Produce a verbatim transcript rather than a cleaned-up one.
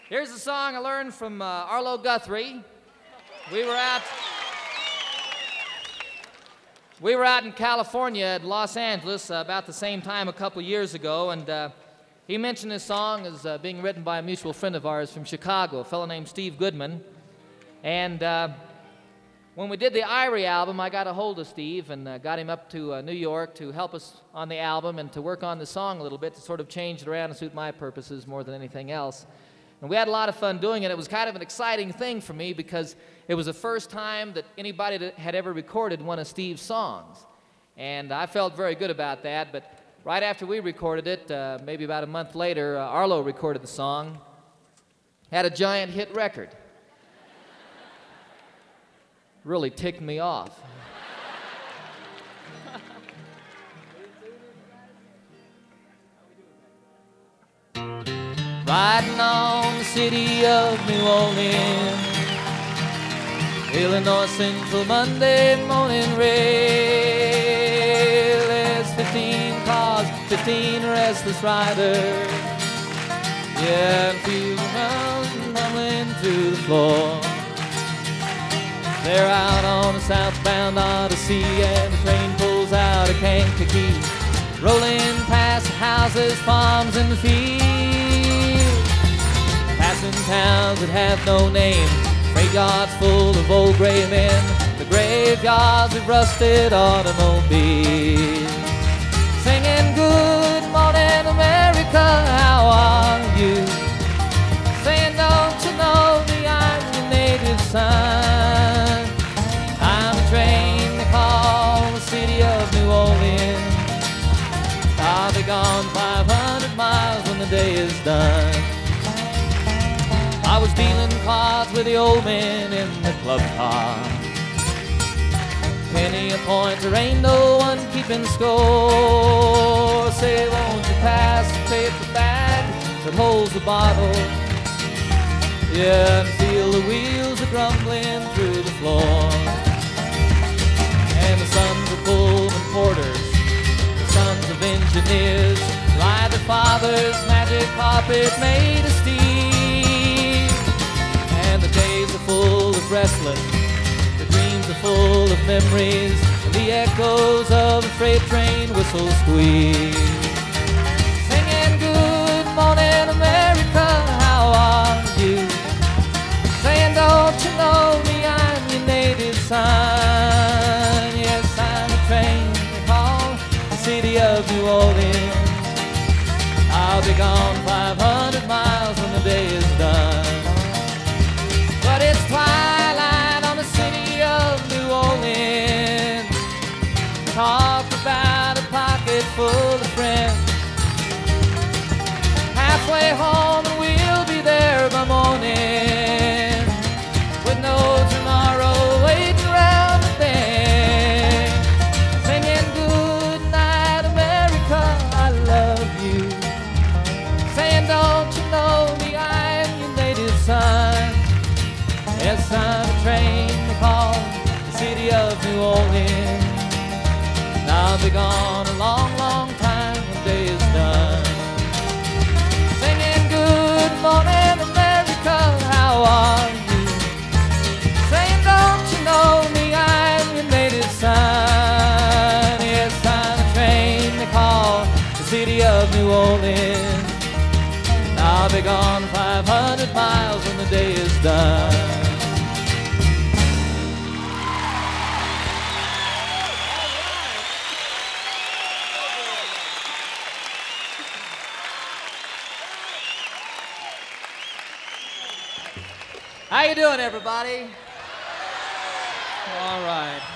Here's a song I learned from uh, Arlo Guthrie. We were out. We were out in California at Los Angeles uh, about the same time a couple years ago, and uh, he mentioned this song as uh, being written by a mutual friend of ours from Chicago, a fellow named Steve Goodman. And uh, when we did the Irie album, I got a hold of Steve and uh, got him up to uh, New York to help us on the album and to work on the song a little bit to sort of change it around to suit my purposes more than anything else. And we had a lot of fun doing it. It was kind of an exciting thing for me because it was the first time that anybody that had ever recorded one of Steve's songs. And I felt very good about that, but right after we recorded it, uh, maybe about a month later, uh, Arlo recorded the song, had a giant hit record. Really ticked me off. Riding on the city of New Orleans, Illinois Central Monday morning rail. There's fifteen cars, fifteen restless riders. Yeah, and feel the mountain tumbling to the floor. They're out on a southbound Odyssey, and the train pulls out of Kankakee, rolling past the houses, farms, and the fields, passing towns that have no name, freight yards full of old gray men, the graveyards of rusted automobiles, singing good morning America, how are you? Saying don't you know me, I'm your native son. I'm a train they call the city of New Orleans. I'll be gone five hundred miles when the day is done. I was dealing cards with the old men in the club car. Penny a point, there ain't no one keeping score. Say, won't you pass the paper bag that holds the bottle? Yeah, and feel the wheels are grumbling through the floor. And the sons of Pullman porters, the sons of engineers, ride their father's magic carpet made of steel. And the days are full of wrestling, the dreams are full of memories, and the echoes of a freight train whistle squeal. Singing good morning America, how are you? Saying don't you know me, I'm your native son. Yes, I'm a train they call the city of New Orleans. I'll be gone five hundred miles when the day is done. But it's twilight on the city of New Orleans. Talk about a pocket full of friends. Halfway home and we'll be there by morning, with no tomorrow waiting around the bend. Singing good night America, I love you. Saying don't you know me, I'm your native son. Yes, I'm a train they call the city of New Orleans. And I'll be gone a long, long time when the day is done. Singing good morning America, how are you? Saying don't you know me, I'm your native son. Yes, I'm a train they call the city of New Orleans. And I'll be gone five hundred miles when the day is done. How you doing, everybody? All right.